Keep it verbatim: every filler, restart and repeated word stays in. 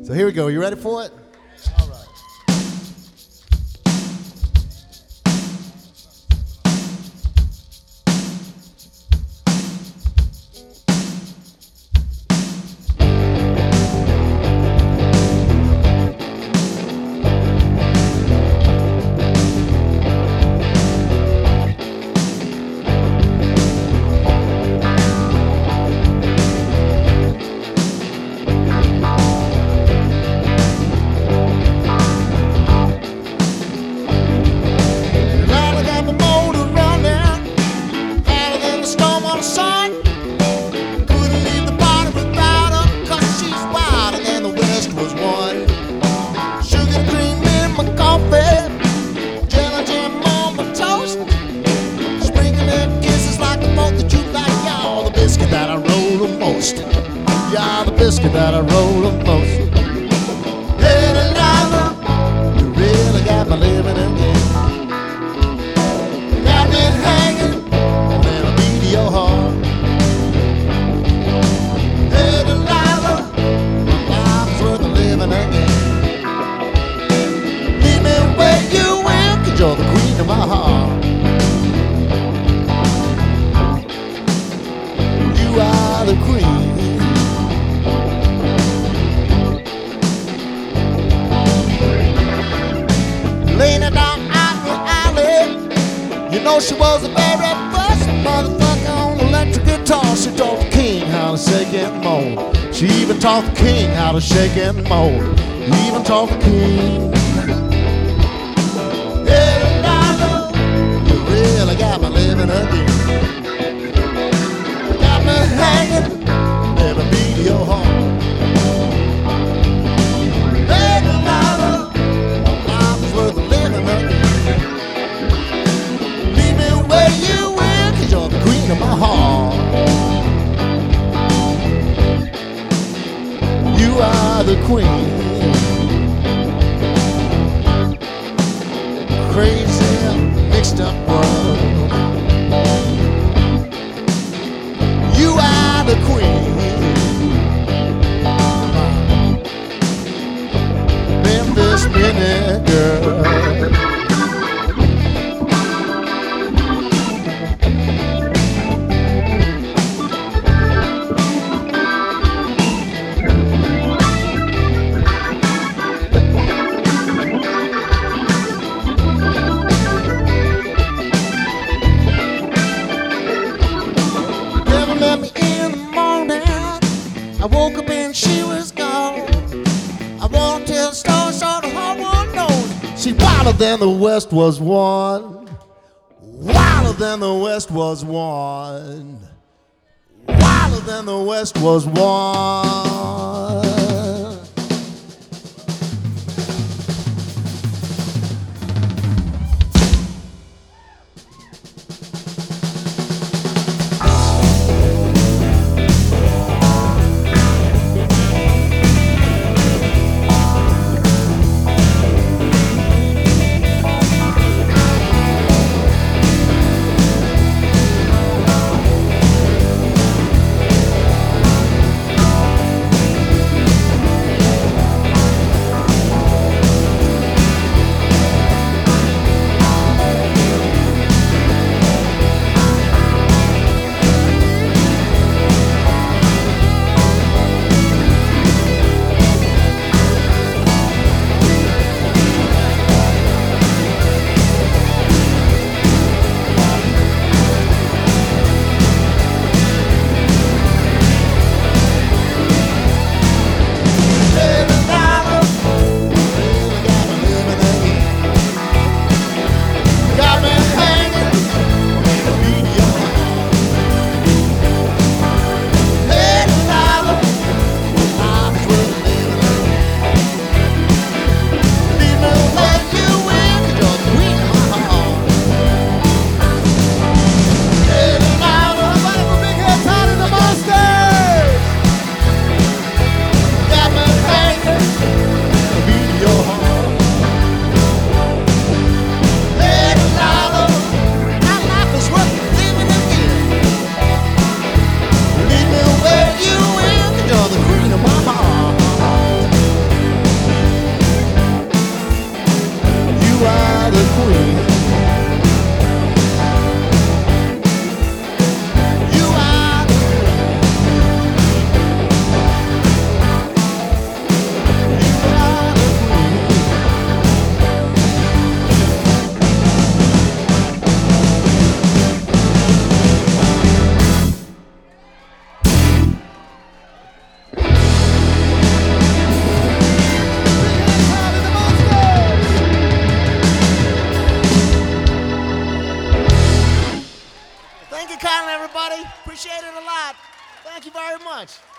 So here we go. You ready for it? All right. Yeah, the biscuit that I roll the most. Hey, Delilah, you really got me living again. Got me hanging in a beat of your heart. Hey, Delilah, my life's worth living again. Leave me where you will, 'cause you're the queen of my heart. You are the queen. Laying it down out in the alley. You know she was the very first motherfucker on electric guitar. She taught the king how to shake and moan. She even taught the king how to shake and moan. Even taught the king. Hey, Delilah, you really got me living again. Got me hanging in a beat of your heart. Hey, Delilah, worth living again. Leave me where you will, 'cause you're the queen of my heart. You are the queen. Crazy, mixed up world. You are the queen. Memphis Minute Girl. Never met me in the morning. I woke up and she was gone. I won't tell the story so the whole world knows. She wilder than the West was one. Wilder than the West was one. Wilder than the West was one. everybody. Appreciate it a lot. Thank you very much.